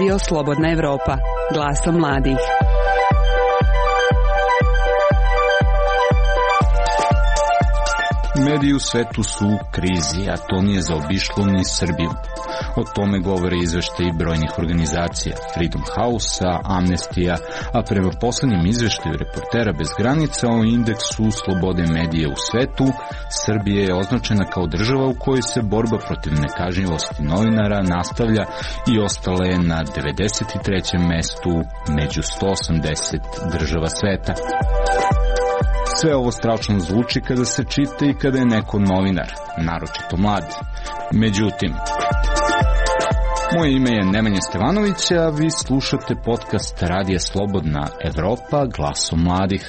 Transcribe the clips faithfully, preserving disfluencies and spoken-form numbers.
Radio Slobodna Evropa, glasom mladih. Mediji u svetu su u krizi, a to nije zaobišlo ni Srbiju. O tome govore izveštaji brojnih organizacija, Freedom House-a, Amnestija, a prema poslednjem izveštaju Reportera bez granica o indeksu slobode medija u svetu, Srbija je označena kao država u kojoj se borba protiv nekažnjivosti novinara nastavlja i ostala je na devedeset trećem mestu među sto osamdeset država sveta. Sve ovo strašno zvuči kada se čita i kada je neko novinar, naročito mlad. Međutim, moje ime je Nemanja Stevanović, a vi slušate podcast Radija Slobodna Evropa, glasom mladih.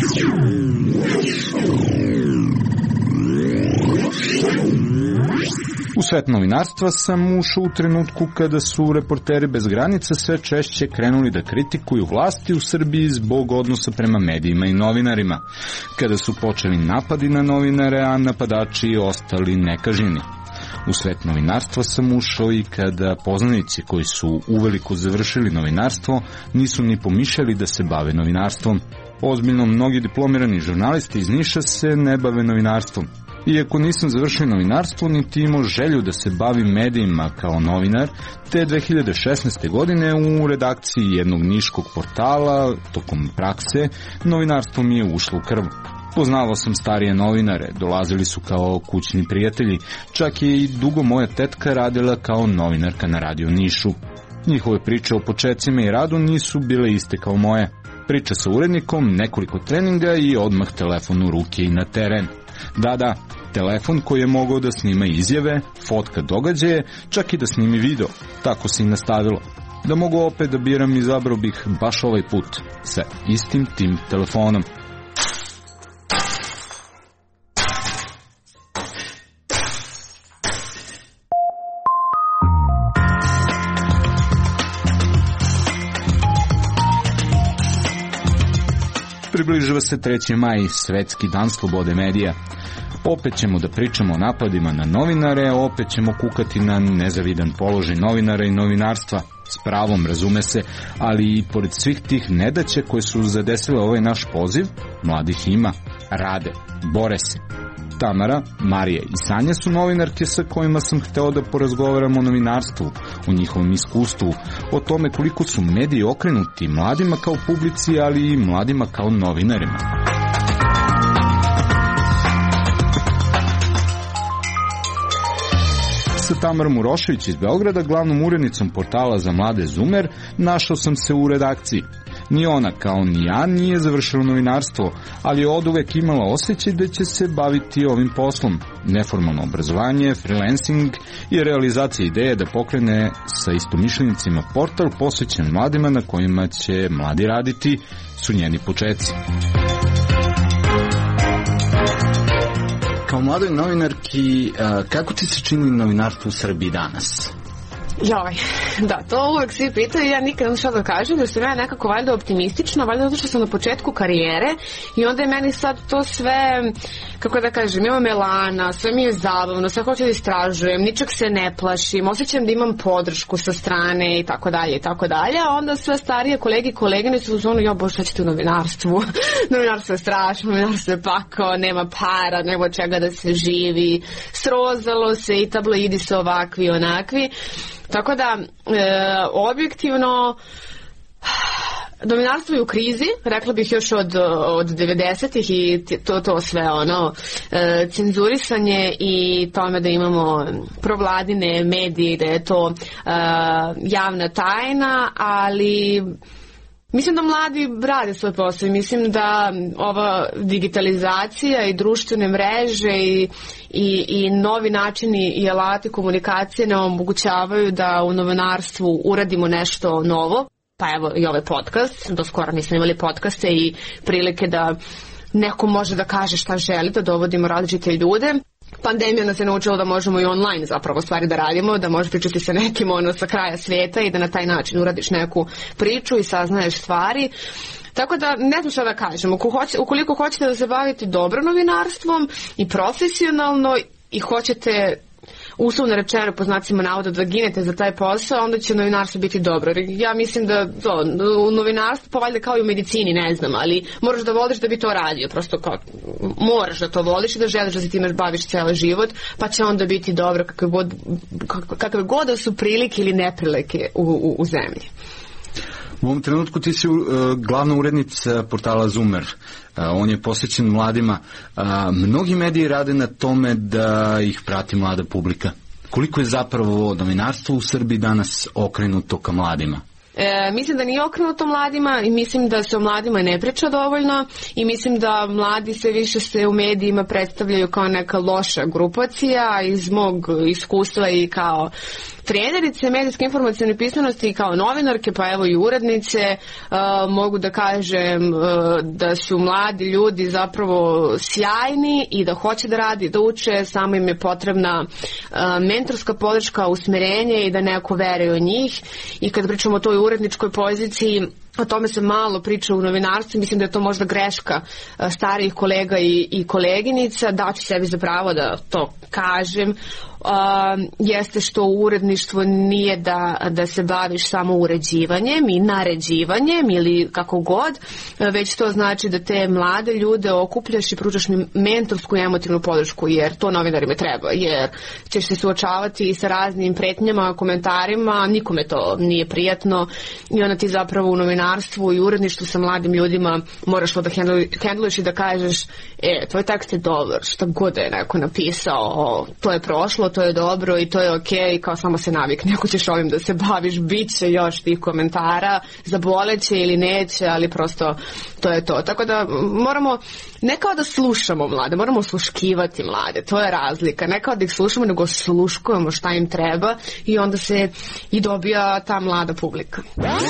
U svet novinarstva sam ušao u trenutku kada su Reporteri bez granica sve češće krenuli da kritikuju vlasti u Srbiji zbog odnosa prema medijima i novinarima, kada su počeli napadi na novinare, a napadači ostali nekažnjeni. U svet novinarstva sam ušao i kada poznanici koji su uveliko završili novinarstvo nisu ni pomišljali da se bave novinarstvom. Ozbiljno, mnogi diplomirani žurnalisti iz Niša se ne bave novinarstvom. Iako nisam završio novinarstvo, niti imao želju da se bavim medijima kao novinar, te dve hiljade šesnaeste. godine u redakciji jednog niškog portala, tokom prakse, novinarstvo mi je ušlo u krv. Poznavao sam starije novinare, dolazili su kao kućni prijatelji, čak je i dugo moja tetka radila kao novinarka na Radio Nišu. Njihove priče o počecima i radu nisu bile iste kao moje. Priča sa urednikom, nekoliko treninga i odmah telefon u ruke i na teren. Da, da, telefon koji je mogao da snima izjave, fotka događaje, čak i da snimi video. Tako se i nastavilo. Da mogu opet da biram, izabrao bih baš ovaj put, sa istim tim telefonom. Približava se treći maj, svetski dan slobode medija. Opet ćemo da pričamo o napadima na novinare, opet ćemo kukati na nezavidan položaj novinara i novinarstva. S pravom, razume se, ali i pored svih tih nedaća koje su zadesile ovaj naš poziv, mladih ima, rade, bore se. Tamara, Marija i Sanja su novinarke sa kojima sam hteo da porazgovaram o novinarstvu, o njihovom iskustvu, o tome koliko su mediji okrenuti mladima kao publici, ali i mladima kao novinarima. Sa Tamarom Urošević iz Beograda, glavnom urednicom portala za mlade Zumer, našao sam se u redakciji. Ni ona, kao ni ja, nije završila novinarstvo, ali je oduvek imala osjećaj da će se baviti ovim poslom. Neformalno obrazovanje, freelancing i realizacija ideje da pokrene sa istomišljenicima portal posvećen mladima na kojima će mladi raditi su njeni počeci. Kao mladoj novinarki, kako ti se čini novinarstvo u Srbiji danas? Joj, da, to uvek svi pitaju, ja nikad ne šta da kažem, jer sam ja nekako valjda optimistična, valjda zato što sam na početku karijere i onda je meni sad to sve, kako da kažem, imam elana, sve mi je zabavno, sve hoću da istražujem, ničeg se ne plašim, osjećam da imam podršku sa strane i tako dalje i tako dalje, a onda sve starije kolege i kolegine su u zonu, jo bože, šta ćete u novinarstvu, novinarstvo je strašno, novinarstvo je pakao, nema para, nema čega da se živi, srozalo se i tabloidi su ovakvi i onakvi. Tako da, e, objektivno, novinarstvo je u krizi, rekla bih još od, od devedesetih i to, to sve ono, e, cenzurisanje i tome da imamo provladine medije, da je to e, javna tajna, ali mislim da mladi rade svoj posao i mislim da ova digitalizacija i društvene mreže i, i, i novi načini i alati komunikacije nam omogućavaju da u novinarstvu uradimo nešto novo. Pa evo i ovaj podcast, do skoro nismo imali podcaste i prilike da neko može da kaže šta želi, da dovodimo različite ljude. Pandemija nas je naučila da možemo i online zapravo stvari da radimo, da možeš pričati sa nekim ono sa kraja svijeta i da na taj način uradiš neku priču i saznaješ stvari. Tako da ne znam šta da kažem, ukoliko hoćete da se bavite dobro novinarstvom i profesionalno i hoćete uslovno rečeno po znacima navoda da ginete za taj posao, onda će novinarstvo biti dobro. Ja mislim da to, u novinarstvu pa valjda kao i u medicini, ne znam, ali moraš da voliš da bi to radio, prosto kao moraš da to voliš i da želiš da se time baviš cijeli život, pa će onda biti dobro kakve god, kakve god da su prilike ili neprilike u, u, u zemlji. U ovom trenutku ti si uh, glavna urednica portala Zoomer. Uh, on je posvećen mladima. Uh, mnogi mediji rade na tome da ih prati mlada publika. Koliko je zapravo novinarstvo u Srbiji danas okrenuto ka mladima? E, mislim da nije okrenuto mladima i mislim da se o mladima ne priča dovoljno i mislim da mladi sve više se u medijima predstavljaju kao neka loša grupacija. Iz mog iskustva i kao trenerice medijske informacione pismenosti i kao novinarke, pa evo i urednice, uh, mogu da kažem uh, da su mladi ljudi zapravo sjajni i da hoće da radi, da uče, samo im je potrebna uh, mentorska podrška, usmerenje i da neko veruje u njih. I kad pričamo o toj uredničkoj poziciji, o tome se malo priča u novinarstvu, mislim da je to možda greška starijih kolega i, i koleginica, daću sebi za pravo da to kažem. Uh, jeste što uredništvo nije da, da se baviš samo uređivanjem i naređivanjem ili kako god, već to znači da te mlade ljude okupljaš i pružaš mentorsku i emotivnu podršku, jer to novinarima treba, jer ćeš se suočavati sa raznim pretnjama, komentarima, nikome to nije prijatno i onda ti zapravo u novinarstvu i uredništvu sa mladim ljudima moraš to da hendluješ i da kažeš, e, tvoj tekst je dobar, šta god je neko napisao, to je prošlo, to je dobro i to je okej, okay, kao samo se navikne, ako ćeš ovim da se baviš, bit će još tih komentara, zaboleće ili neće, ali prosto to je to. Tako da moramo, ne kao da slušamo mlade, moramo osluškivati mlade, to je razlika, ne kao da ih slušamo, nego osluškujemo šta im treba i onda se i dobija ta mlada publika.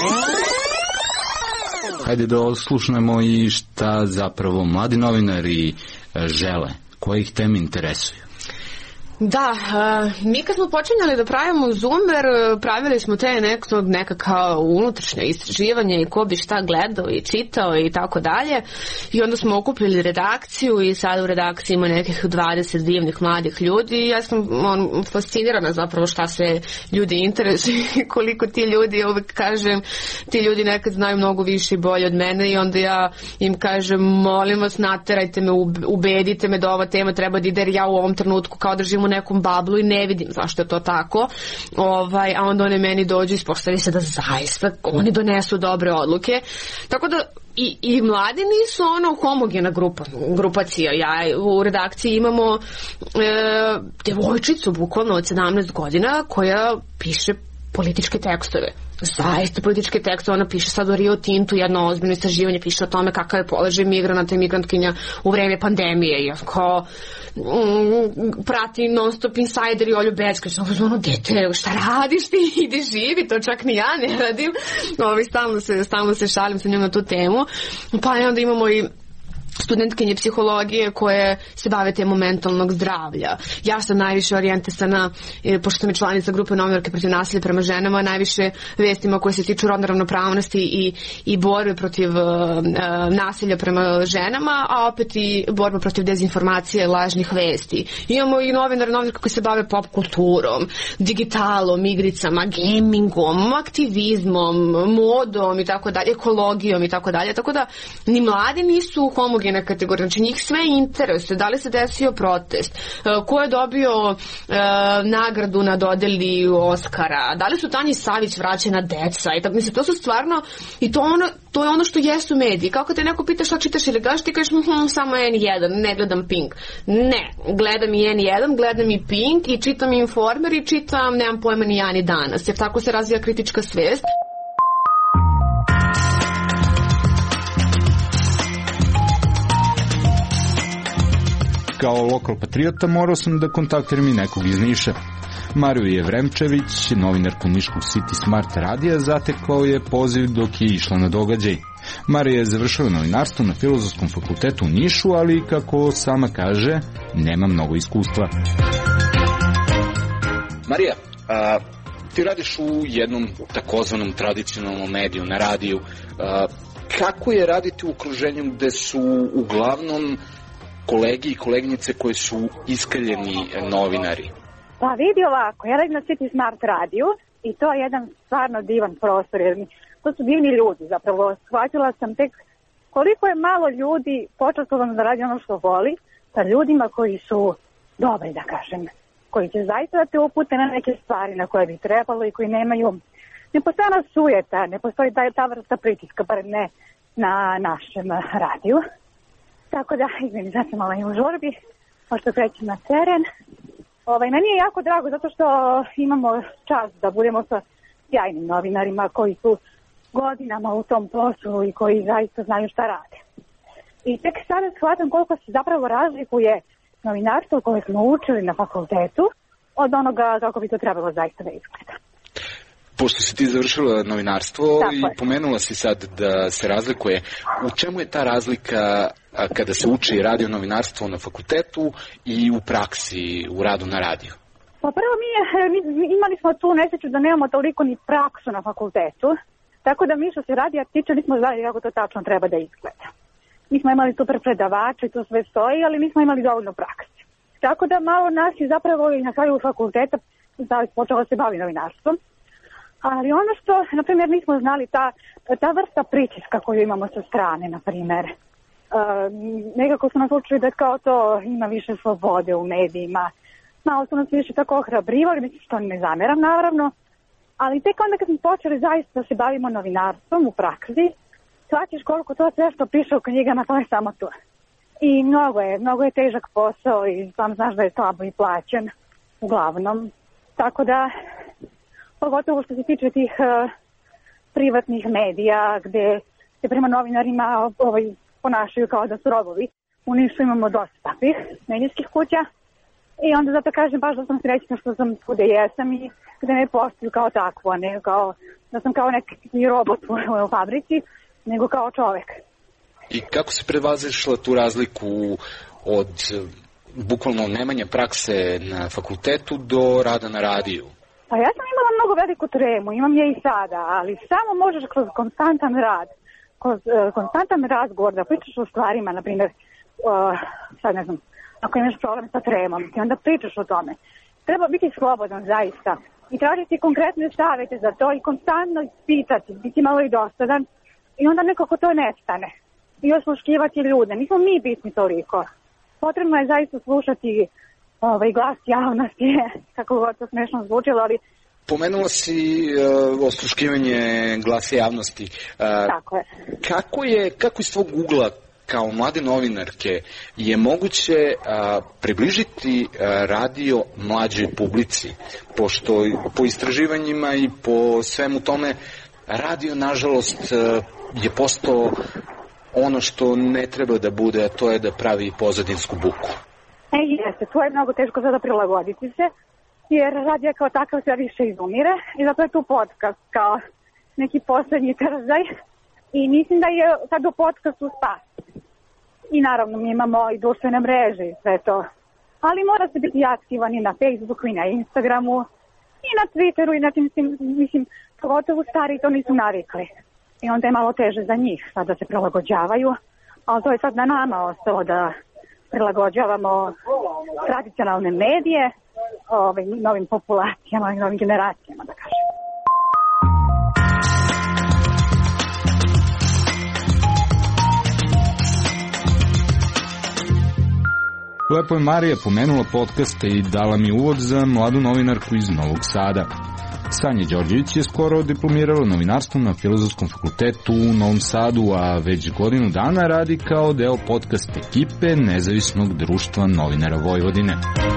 Hajde da oslušnemo i šta zapravo mladi novinari žele, koje ih teme interesuju. Da, uh, mi kad smo počinjali da pravimo Zoomer, pravili smo te nekako neka kao unutrašnje istraživanje i ko bi šta gledao i čitao i tako dalje. I onda smo okupili redakciju i sad u redakciji ima nekih dvadeset divnih mladih ljudi i ja sam on, fascinirana zapravo šta se ljudi interesuju i koliko ti ljudi, uvek kažem, ti ljudi nekad znaju mnogo više i bolje od mene i onda ja im kažem, molim vas, naterajte me, ubedite me da ova tema treba da ide, jer ja u ovom trenutku kao držim u nekom bablu i ne vidim zašto je to tako, ovaj, a onda one meni dođu i ispostavi se da zaista oni donesu dobre odluke, tako da i, i mladi nisu ono homogena grupa, grupacija. Ja u redakciji imamo e, devojčicu bukvalno od sedamnaest godina koja piše političke tekstove. Zaista političke tekste, ona piše sad o Rio Tintu, jedno ozbiljno istraživanje, piše o tome kakav je položaj migranata i migrantkinja u vreme pandemije i ako mm, prati non stop Insider i Olju Bećković, ono, dete, šta radiš ti, ide živi, to čak ni ja ne radim, Ovi, stalno, se, stalno se šalim sa njom na tu temu, pa onda imamo i studentkinje psihologije koje se bave temom mentalnog zdravlja. Ja sam najviše orijentisana, pošto sam je članica grupe novinarke protiv nasilja prema ženama, najviše vestima koje se tiču rodne ravnopravnosti i, i borbe protiv uh, nasilja prema ženama, a opet i borba protiv dezinformacije i lažnih vesti. Imamo i novinare, novinarke koji se bave pop kulturom, digitalom, igricama, gamingom, aktivizmom, modom i tako dalje, ekologijom i tako dalje. Tako da ni mladi nisu homogeni na kategorija, znači njih sve interesuje, da li se desio protest, ko je dobio uh, nagradu na dodeli Oskara, da li su Tanji Savić vraćena deca i tako, mislim, to su stvarno i to, ono, to je ono što jesu mediji. Kako te neko pita šta čitaš ili gledaš, ti kažeš hm, samo en jedan, ne gledam Pink. Ne, gledam i en jedan, gledam i Pink i čitam i Informer i čitam, nemam pojma ni ja ni danas, jer tako se razvija kritička svest. Kao lokal patriota morao sam da kontaktiram i nekog iz Niša. Mariju Jevremčević, novinarku niškog City Smart radija, zatekao je poziv dok je išla na događaj. Marija je završila novinarstvo na Filozofskom fakultetu u Nišu, ali, kako sama kaže, nema mnogo iskustva. Marija, a, ti radiš u jednom takozvanom tradicionalnom mediju, na radiju. A, kako je raditi u okruženju gde su uglavnom kolegi i koleginice koji su iskaljeni novinari? Pa vidi ovako, ja radim na City Smart radiju i to je jedan stvarno divan prostor, jer mi, to su divni ljudi, zapravo shvatila sam tek koliko je malo ljudi počastovano da radi ono što voli, sa ljudima koji su dobri, da kažem, koji će zaista da te upute na neke stvari na koje bi trebalo i koji nemaju, ne postoji ona sujeta, ne postoji ta, ta vrsta pritiska, bar ne na našem radiju. Tako da, izvini, sad sam malo i u žurbi, pošto krećem na teren. Ovaj, meni je jako drago zato što imamo čast da budemo sa sjajnim novinarima koji su godinama u tom poslu i koji zaista znaju šta rade. I tek sada shvatam koliko se zapravo razlikuje novinarstvo koje smo učili na fakultetu od onoga kako bi to trebalo zaista da izgleda. Pošto si ti završila novinarstvo Tako i je. pomenula si sad da se razlikuje, u čemu je ta razlika kada se uči radio novinarstvo na fakultetu i u praksi, u radu na radiju? Pa prvo mi, je, mi, mi imali smo tu nesreću da nemamo toliko ni praksu na fakultetu, tako da mi što se radija tiče nismo znali kako to tačno treba da izgleda. Mi smo imali super predavače, to sve stoji, ali nismo imali dovoljno prakse. Tako da malo nas je zapravo i na kraju fakulteta počelo se bavi novinarstvom. Ali ono što, na primjer, nismo znali, ta, ta vrsta pritiska koju imamo sa strane, na primjer. Uh, nekako su nas učili da kao to ima više slobode u medijima. Malo su nas više tako ohrabrivali, mislim što ne zameram naravno. Ali tek onda kad smo počeli zaista da se bavimo novinarstvom u praksi, shvatiš koliko to sve što piše u knjigama, to je samo to. I mnogo je, mnogo je težak posao i sam znaš da je slabo i plaćen, uglavnom. Tako da, pogotovo što se tiče tih uh, privatnih medija gde se prema novinarima ovaj, ponašaju kao da su robovi. U Nišu imamo dosta takvih medijskih kuća i onda zato kažem baš da sam srećna što sam tu gde jesam i gde me postavljaju kao takvo, ne kao da sam kao neki robot u, u fabrici, nego kao čovek. I kako se prevazišla tu razliku od bukvalno nemanja prakse na fakultetu do rada na radiju? Pa ja sam imala mnogo veliku tremu, imam je i sada, ali samo možeš kroz konstantan rad, kroz uh, konstantan razgovor da pričaš o stvarima, na primjer, uh, sad ne znam, ako imaš problem sa tremom, ti onda pričaš o tome. Treba biti slobodan zaista i tražiti konkretne savjete za to i konstantno pitati, biti malo i dosadan i onda nekako to nestane. I osluškivati ljude, nismo mi bitni toliko. Potrebno je zaista slušati ovaj glas javnosti, kako god to smešno zvučilo, ali... Pomenula si uh, osluškivanje glasa javnosti. Uh, Tako je. Kako je, kako iz tvog ugla kao mlade novinarke je moguće uh, približiti uh, radio mlađoj publici? Pošto po istraživanjima i po svemu tome radio, nažalost, uh, je postao ono što ne treba da bude, a to je da pravi pozadinsku buku. E, jeste, to je mnogo teško sada prilagoditi se, jer radija kao takav sve više izumire i zato je tu podcast kao neki poslednji trzaj i mislim da je sad u podcastu spas. I naravno mi imamo i društvene mreže i sve to, ali mora se biti aktivan i na Facebooku i na Instagramu i na Twitteru i na tim, mislim, pogotovo stari to nisu navikli. I onda je malo teže za njih sad da se prilagođavaju, ali to je sad na nama ostalo da prilagođavamo tradicionalne medije ovaj, novim populacijama i novim generacijama, da kažem. Lepo je Marija pomenula podcaste i dala mi uvod za mladu novinarku iz Novog Sada. Sanja Đorđević je skoro diplomirala novinarstvo na Filozofskom fakultetu u Novom Sadu, a već godinu dana radi kao deo podcast ekipe Nezavisnog društva novinara Vojvodine.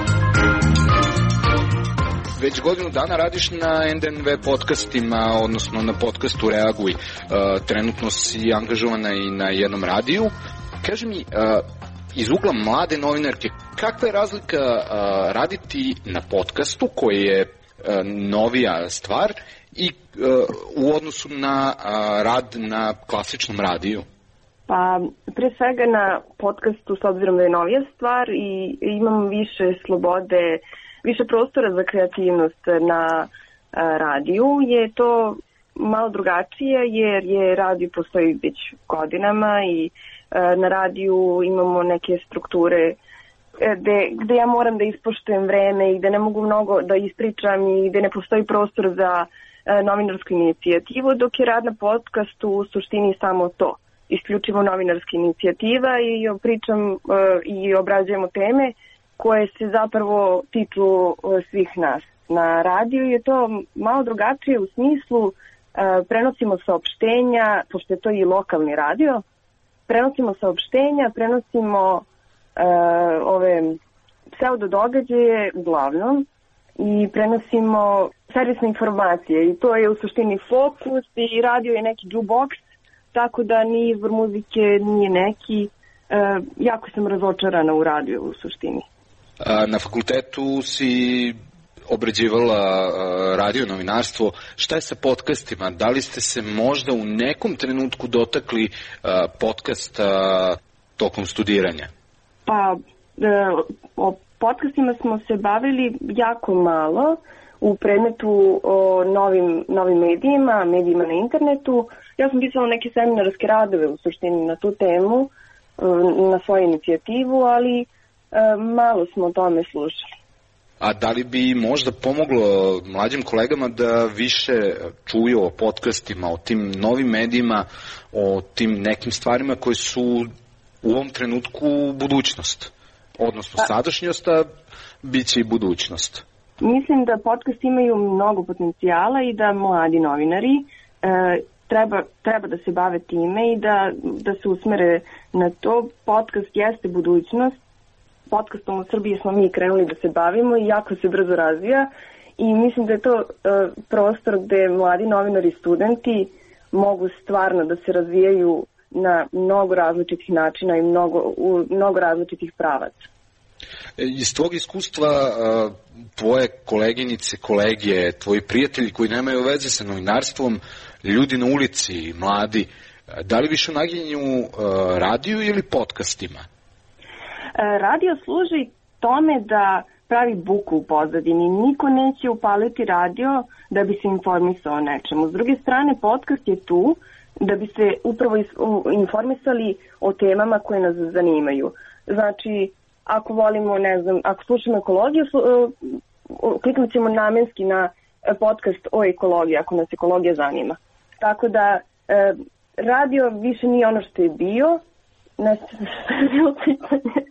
Već godinu dana radiš na en de en ve podcastima, odnosno na podcastu Reaguj. Trenutno si angažovana i na jednom radiju. Kaži mi, iz ugla mlade novinarke, kakva je razlika raditi na podcastu koji je novija stvar i uh, u odnosu na uh, rad na klasičnom radiju? Pa, pre svega na podcastu, s obzirom da je novija stvar i imam više slobode, više prostora za kreativnost na uh, radiju, je to malo drugačije jer je radio postoji već godinama i uh, na radiju imamo neke strukture gde, gde ja moram da ispoštujem vreme i da ne mogu mnogo da ispričam i gde ne postoji prostor za e, novinarsku inicijativu, dok je rad na podcastu u suštini samo to. Isključivo novinarska inicijativa i pričam e, i obrađujemo teme koje se zapravo tiču e, svih nas. Na radiju je to malo drugačije u smislu e, prenosimo saopštenja, pošto je to i lokalni radio, prenosimo saopštenja, prenosimo e, ove pseudo događaje uglavnom i prenosimo servisne informacije i to je u suštini fokus i radio je neki jukebox, tako da ni izbor muzike nije neki. E, jako sam razočarana u radiju u suštini. A, na fakultetu si obrađivala radio novinarstvo. Šta je sa podcastima? Da li ste se možda u nekom trenutku dotakli a, podcasta tokom studiranja? Pa, e, o podcastima smo se bavili jako malo u predmetu o novim, novim medijima, medijima na internetu. Ja sam pisala neke seminarske radove u suštini na tu temu, na svoju inicijativu, ali e, malo smo o tome slušali. A da li bi možda pomoglo mlađim kolegama da više čuju o podcastima, o tim novim medijima, o tim nekim stvarima koje su u ovom trenutku budućnost? Odnosno pa, sadašnjost, a bit će i budućnost. Mislim da podcast imaju mnogo potencijala i da mladi novinari e, treba, treba da se bave time i da, da se usmere na to. Podcast jeste budućnost. Podcastom u Srbiji smo mi krenuli da se bavimo i jako se brzo razvija i mislim da je to e, prostor gde mladi novinari i studenti mogu stvarno da se razvijaju na mnogo različitih načina i mnogo, u mnogo različitih pravaca. Iz tvog iskustva, tvoje koleginice, kolege, tvoji prijatelji koji nemaju veze sa novinarstvom, ljudi na ulici, mladi, da li više naginju radiju ili podcastima? Radio služi tome da pravi buku u pozadini. Niko neće upaliti radio da bi se informisao o nečemu. S druge strane, podcast je tu da bi se upravo informisali o temama koje nas zanimaju. Znači, ako volimo, ne znam, ako slušamo ekologiju, kliknut ćemo namenski na podcast o ekologiji, ako nas ekologija zanima. Tako da, radio više nije ono što je bio. Nešto što je bilo pitanje.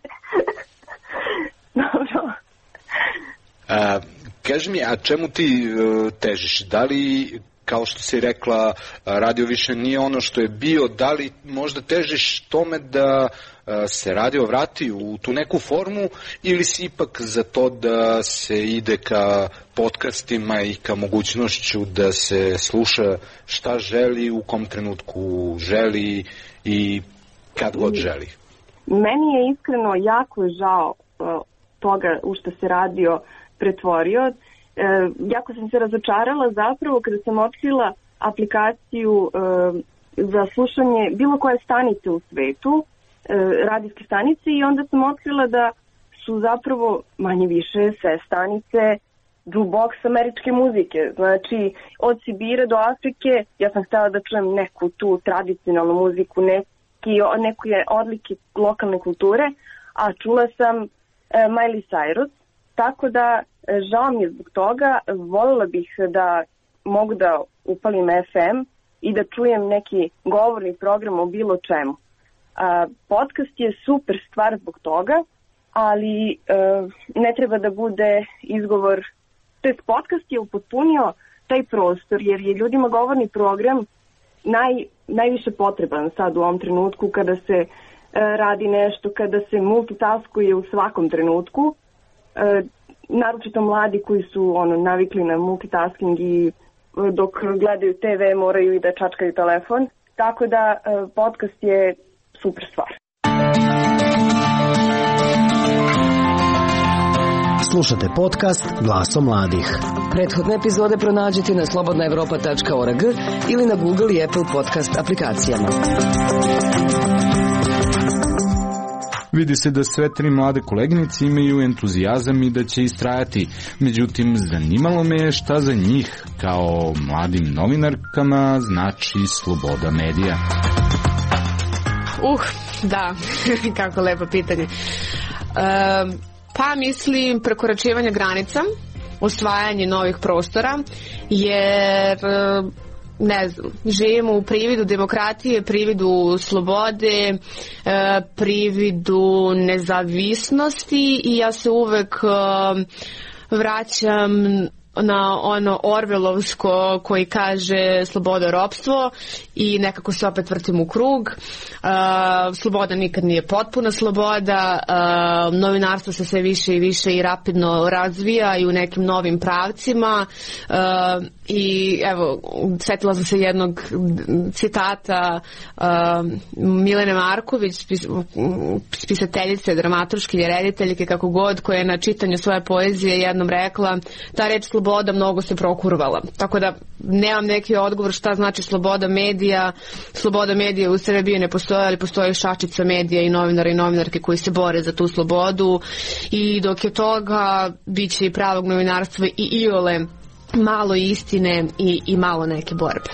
Dobro. A, kaži mi, a čemu ti uh, težiš? Da li, kao što si rekla, radio više nije ono što je bio, da li možda težiš tome da uh, se radio vrati u tu neku formu ili si ipak za to da se ide ka podcastima i ka mogućnošću da se sluša šta želi, u kom trenutku želi i kad god želi? Meni je iskreno jako žao uh, toga u što se radio pretvorio. E, jako sam se razočarala zapravo kada sam otkrila aplikaciju e, za slušanje bilo koje stanice u svetu, e, radijske stanice, i onda sam otkrila da su zapravo manje više sve stanice jukebox američke muzike. Znači, od Sibira do Afrike ja sam htjela da čujem neku tu tradicionalnu muziku, neki, neke odlike lokalne kulture, a čula sam e, Miley Cyrus. Tako da, žao mi je zbog toga, voljela bih da mogu da upalim F M i da čujem neki govorni program o bilo čemu. A, podcast je super stvar zbog toga, ali e, ne treba da bude izgovor. To jest, podcast je upotpunio taj prostor, jer je ljudima govorni program naj, najviše potreban sad u ovom trenutku kada se e, radi nešto, kada se multitaskuje u svakom trenutku. E, naročito mladi koji su ono navikli na multitasking i e, dok gledaju T V moraju i da čačkaju telefon. Tako da e, podcast je super stvar. Slušate podcast Glasom mladih. Prethodne epizode pronađite na slobodna evropa tačka org ili na Google i Apple podcast aplikacijama. Vidi se da sve tri mlade koleginice imaju entuzijazam i da će istrajati. Međutim, zanimalo me je šta za njih, kao mladim novinarkama, znači sloboda medija. Uh, da, kako lepo pitanje. Pa mislim prekoračivanje granica, osvajanje novih prostora, jer ne znam, živimo u prividu demokratije, prividu slobode, prividu nezavisnosti i ja se uvek vraćam na ono Orwellovsko koji kaže sloboda ropstvo i nekako se opet vrtim u krug. Uh, sloboda nikad nije potpuna sloboda, uh, novinarstvo se sve više i više i rapidno razvija i u nekim novim pravcima uh, i evo, setila sam se jednog citata uh, Milene Marković, pis, pisateljice, dramaturške, rediteljke, kako god, koja je na čitanju svoje poezije jednom rekla, ta reč sloboda mnogo se prokurvala. Tako da nemam neki odgovor šta znači sloboda medija. Sloboda medija u Srbiji ne postoji, ali postoji šačica medija i novinara i novinarke koji se bore za tu slobodu i dok je toga bit će i pravog novinarstva i iole malo istine i, i malo neke borbe.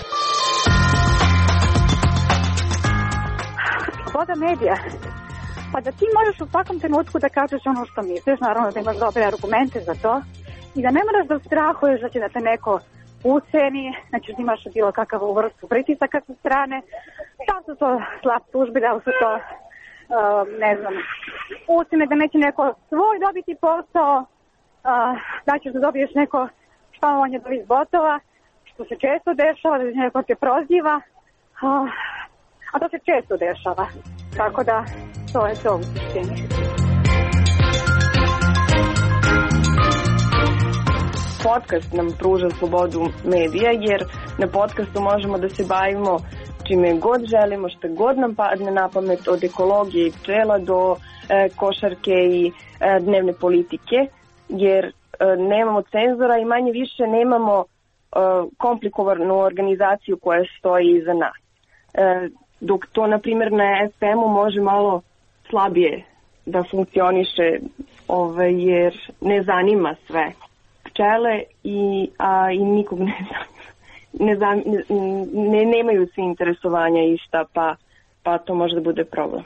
Sloboda medija. Pa da ti možeš u svakom trenutku da kažeš ono što misliš, naravno da imaš dobre argumente za to i da ne moraš da strahuješ da će da te neko uceni, znači da imaš bilo kakav vrstu pritisaka sa strane, da su to slab službi, da su to, uh, ne znam, ucene da neće neko svoj dobiti posao, uh, da ćeš da dobiješ neko špamovanje do iz botova, što se često dešava, da će neko te proziva, uh, a to se često dešava, tako da to je to u suštini. Podcast nam pruža slobodu medija, jer na podcastu možemo da se bavimo čime god želimo, što god nam padne na pamet, od ekologije i pčela do e, košarke i e, dnevne politike, jer e, nemamo cenzora i manje više nemamo e, komplikovanu organizaciju koja stoji iza nas. E, dok to, na primjer, na F M-u može malo slabije da funkcioniše, ovaj, jer ne zanima sve pčele i, a, i nikog ne zanima. Ne, znam, ne, nemaju svi interesovanja ista, pa, pa to može da bude problem.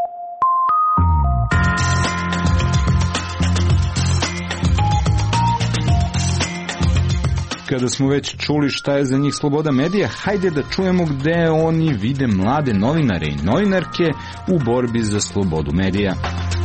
Kada smo već čuli šta je za njih sloboda medija, hajde da čujemo gde oni vide mlade novinare i novinarke u borbi za slobodu medija.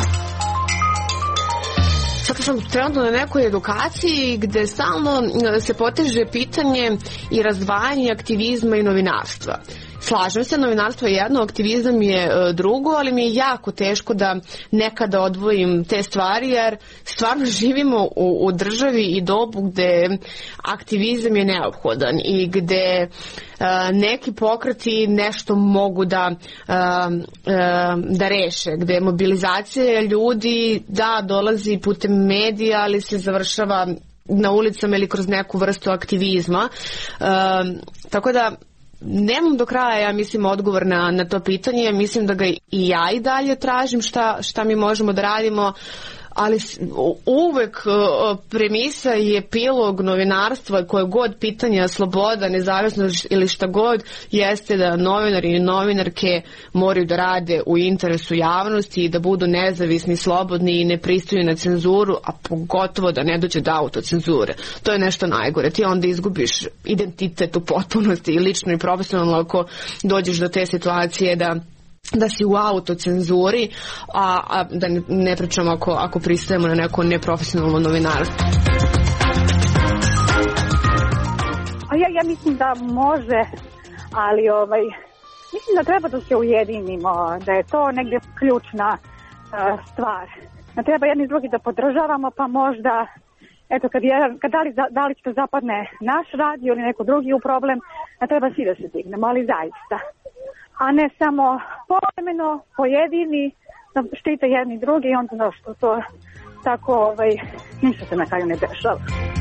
Sada sam trenutno na nekoj edukaciji gde stalno se poteže pitanje i razdvajanje aktivizma i novinarstva. Slažem se, novinarstvo je jedno, aktivizam je drugo, ali mi je jako teško da nekada odvojim te stvari, jer stvarno živimo u, u državi i dobu gde aktivizam je neophodan i gde a, neki pokreti nešto mogu da, a, a, da reše, gde mobilizacija ljudi da dolazi putem medija, ali se završava na ulicama ili kroz neku vrstu aktivizma. A, tako da nemam do kraja, ja mislim, odgovor na, na to pitanje. Mislim da ga i ja i dalje tražim šta, šta mi možemo da radimo, ali uvek premisa i epilog novinarstva, koje god pitanja, sloboda, nezavisnost ili šta god, jeste da novinari i novinarke moraju da rade u interesu javnosti i da budu nezavisni, slobodni i ne pristaju na cenzuru, a pogotovo da ne dođe do autocenzure. To je nešto najgore. Ti onda izgubiš identitet u potpunosti i lično i profesionalno ako dođeš do te situacije da da si u autocenzuri, a, a da ne, ne pričamo ako, ako pristajemo na neko neprofesionalno novinarstvo. A ja, ja mislim da može, ali ovaj, mislim da treba da se ujedinimo, da je to negde ključna uh, stvar. Da treba jedni drugi da podržavamo, pa možda, eto, kad, je, kad da, li, da li će zapadne naš radio ili neko drugi u problem, da treba svi da se dignemo, ali zaista. A ne samo povremeno, pojedini, da štite jedni drugi i onda no što to tako, ovaj, ništa se na kraju ne dešava.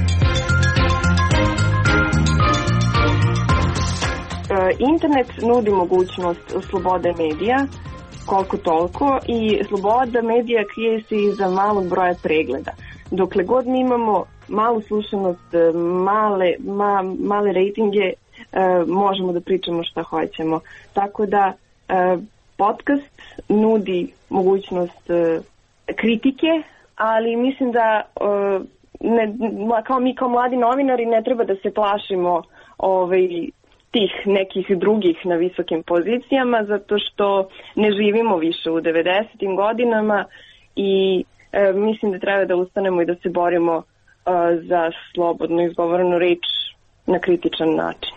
Internet nudi mogućnost slobode medija, koliko toliko, i sloboda medija krije se iza malog broja pregleda. Dokle god mi imamo malu slušanost, male, ma, male rejtinge, Uh, možemo da pričamo šta hoćemo. Tako da uh, podcast nudi mogućnost uh, kritike, ali mislim da uh, ne, kao mi kao mladi novinari ne treba da se plašimo ovaj, tih nekih drugih na visokim pozicijama, zato što ne živimo više u devedesetim godinama i e, mislim da treba da ustanemo i da se borimo e, za slobodno izgovorenu reč na kritičan način.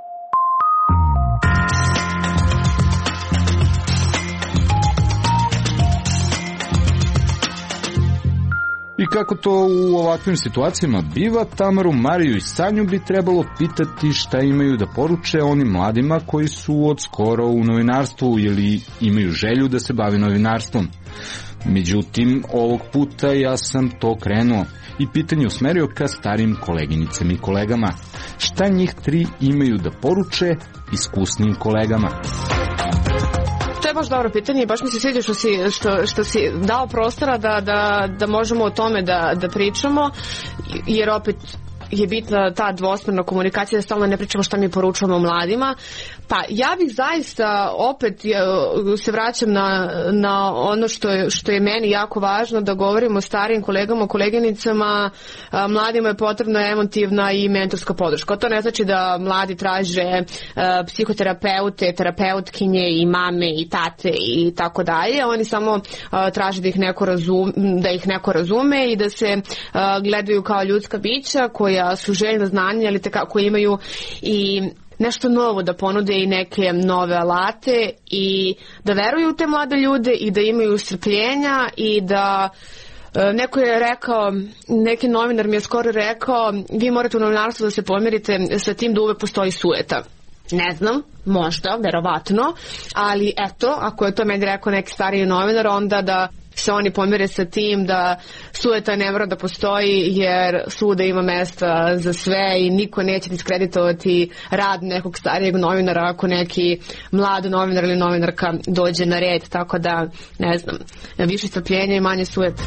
I kako to u ovakvim situacijama biva, Tamaru, Mariju i Sanju bi trebalo pitati šta imaju da poruče onim mladima koji su od skoro u novinarstvu ili imaju želju da se bavi novinarstvom. Međutim, ovog puta ja sam to krenuo i pitanje usmerio ka starim koleginicama i kolegama. Šta njih tri imaju da poruče iskusnim kolegama? To je baš dobro pitanje i baš mi se sviđa što si, što, što si dao prostora da, da, da možemo o tome da, da pričamo, jer opet je bitna ta dvosmerna komunikacija, da stalno ne pričamo šta mi poručujemo mladima. Pa ja bih zaista opet se vraćam na, na ono što je, što je meni jako važno, da govorimo o starijim kolegama, koleginicama. Mladima je potrebna emotivna i mentorska podrška. To ne znači da mladi traže psihoterapeute, terapeutkinje i mame i tate i tako dalje. Oni samo traže da ih neko razume, da ih neko razume i da se gledaju kao ljudska bića koja su željna znanja, ali tako imaju i nešto novo da ponude i neke nove alate i da veruju u te mlade ljude i da imaju strpljenja i da neko je rekao, neki novinar mi je skoro rekao, vi morate u novinarstvu da se pomirite sa tim da uvek postoji sueta. Ne znam, možda, verovatno, ali eto, ako je to meni rekao neki stariji novinar, onda da se oni pomire sa tim da sueta ne mora da postoji, jer svuda ima mesta za sve i niko neće diskreditovati rad nekog starijeg novinara ako neki mlad novinar ili novinarka dođe na red, tako da, ne znam, više strpljenja i manje sueta.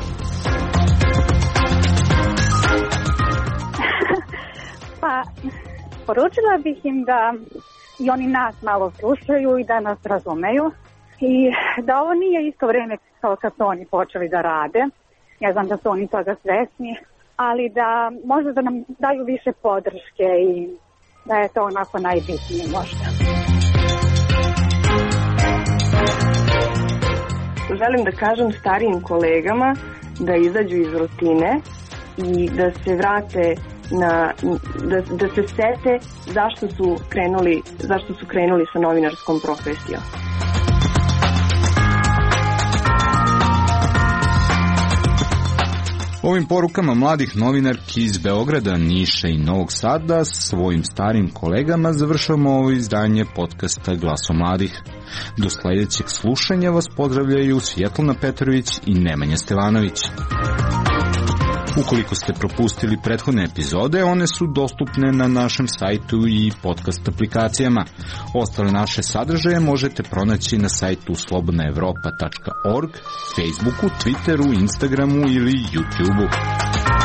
Pa, poručila bih im da i oni nas malo slušaju i da nas razumeju i da ovo nije isto vreme kao kad su oni počeli da rade. Ja znam da su oni toga svesni, ali da možda da nam daju više podrške i da je to onako najbitnije možda. Želim da kažem starijim kolegama da izađu iz rutine i da se vrate na, da, da se sete zašto su krenuli, zašto su krenuli sa novinarskom profesijom. Ovim porukama mladih novinarki iz Beograda, Niša i Novog Sada svojim starim kolegama završavamo ovo izdanje podcasta Glaso mladih. Do sledećeg slušanja vas pozdravljaju Svjetlana Petrović i Nemanja Stevanović. Ukoliko ste propustili prethodne epizode, one su dostupne na našem sajtu i podcast aplikacijama. Ostale naše sadržaje možete pronaći na sajtu slobodna evropa tačka org, Facebooku, Twitteru, Instagramu ili YouTubeu.